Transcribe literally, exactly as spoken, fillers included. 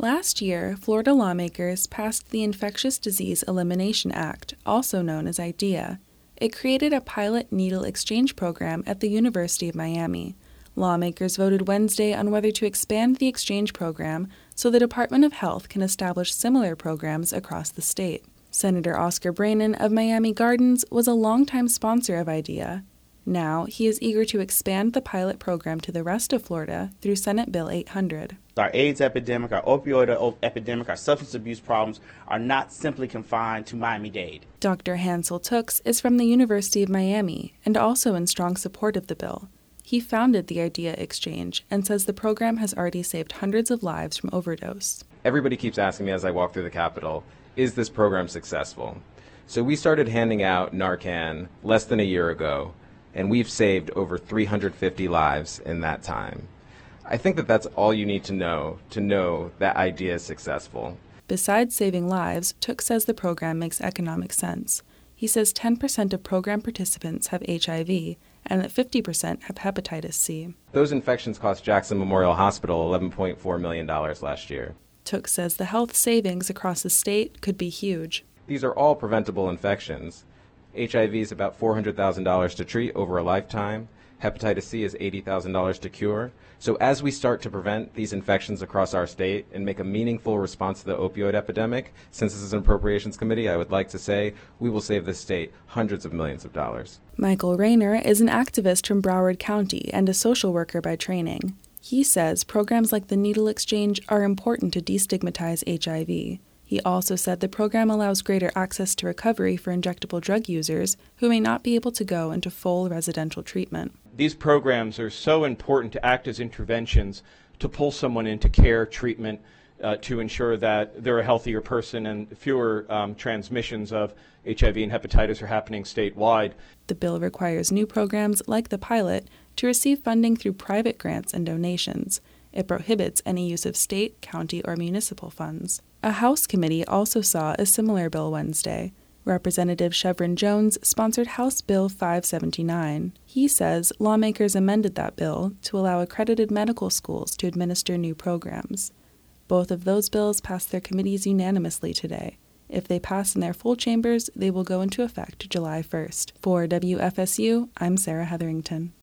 Last year, Florida lawmakers passed the Infectious Disease Elimination Act, also known as IDEA. It created a pilot needle exchange program at the University of Miami. Lawmakers voted Wednesday on whether to expand the exchange program so the Department of Health can establish similar programs across the state. Senator Oscar Brannon of Miami Gardens was a longtime sponsor of IDEA. Now, he is eager to expand the pilot program to the rest of Florida through Senate Bill eight hundred. Our AIDS epidemic, our opioid epidemic, our substance abuse problems are not simply confined to Miami-Dade. Doctor Hansel Tooks is from the University of Miami and also in strong support of the bill. He founded the IDEA Exchange and says the program has already saved hundreds of lives from overdose. Everybody keeps asking me as I walk through the Capitol, is this program successful? So we started handing out Narcan less than a year ago, and we've saved over three hundred fifty lives in that time. I think that that's all you need to know to know that IDEA is successful. Besides saving lives, Took says the program makes economic sense. He says ten percent of program participants have H I V and that fifty percent have hepatitis C. Those infections cost Jackson Memorial Hospital eleven point four million dollars last year. Took says the health savings across the state could be huge. These are all preventable infections. H I V is about four hundred thousand dollars to treat over a lifetime. Hepatitis C is eighty thousand dollars to cure. So as we start to prevent these infections across our state and make a meaningful response to the opioid epidemic, since this is an appropriations committee, I would like to say we will save this state hundreds of millions of dollars. Michael Rayner is an activist from Broward County and a social worker by training. He says programs like the Needle Exchange are important to destigmatize H I V. He also said the program allows greater access to recovery for injectable drug users who may not be able to go into full residential treatment. These programs are so important to act as interventions to pull someone into care, treatment, uh, to ensure that they're a healthier person and fewer um, transmissions of H I V and hepatitis are happening statewide. The bill requires new programs like the pilot to receive funding through private grants and donations. It prohibits any use of state, county, or municipal funds. A House committee also saw a similar bill Wednesday. Representative Chevron Jones sponsored House Bill five seventy-nine. He says lawmakers amended that bill to allow accredited medical schools to administer new programs. Both of those bills passed their committees unanimously today. If they pass in their full chambers, they will go into effect July first. For W F S U, I'm Sarah Hetherington.